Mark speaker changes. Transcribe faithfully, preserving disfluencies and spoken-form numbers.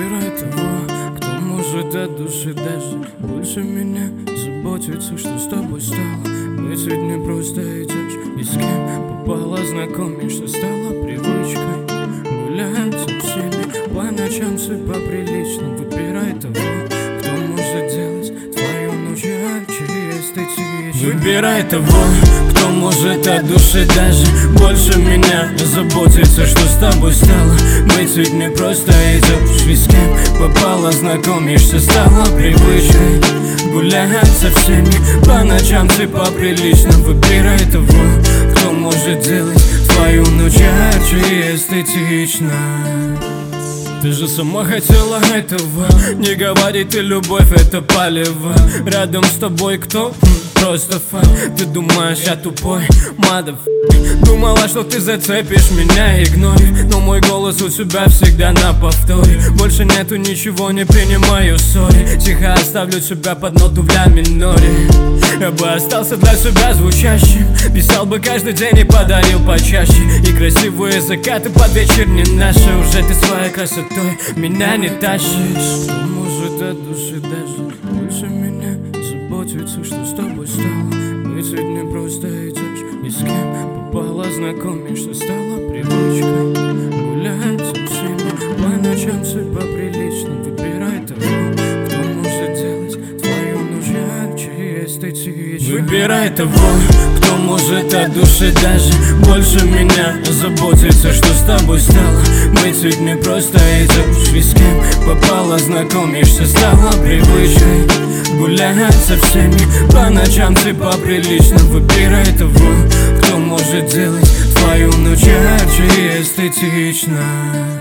Speaker 1: Выбирай того, кто может от души даже больше меня заботиться, что с тобой стало. Быть ведь не просто идешь, и с кем попало знакомишься, стало привычкой гулять со всеми по ночам, сыпа прилично. Выбирай того, кто может делать твою ночь ярче и эстетичней. Выбирай того, кто может от души даже больше меня заботиться, что с тобой стало. Быть ведь не просто идешь, и с кем попало знакомишься, стало привычкой гулять со всеми по ночам, сыпа прилично. Выбирай того, кто может делать твою ночь ярче и эстетично. Ты же сама хотела этого. Не говори ты, любовь это палево. Рядом с тобой кто? Просто фан. Ты думаешь, я тупой, мадов. Думала, что ты зацепишь меня, игнорь. Но мой голос у тебя всегда на повторе. Больше нету ничего, не принимаю ссори. Тихо оставлю тебя под ноту в ля миноре. Я бы остался для себя звучащим. Писал бы каждый день и подарил почаще. И красивые закаты под вечер не наши. Уже ты своей красотой меня не тащишь. Кто может от души даже больше меня заботиться, что с тобой стало. Быть ведь не просто идешь, и с кем попало знакомишься, стало привычкой гулять со всеми по ночам, сыпа прилично. Выбирай того, кто может делать твою ночь ярче и эстетичней. Выбирай того, кто может от души даже больше меня заботиться, что с тобой стало. Быть ведь не просто идешь, и с кем попало знакомишься, стало привычкой гулять со всеми по ночам, сыпа прилично. Выбирай того, кто может делать твою ночь ярче и эстетично.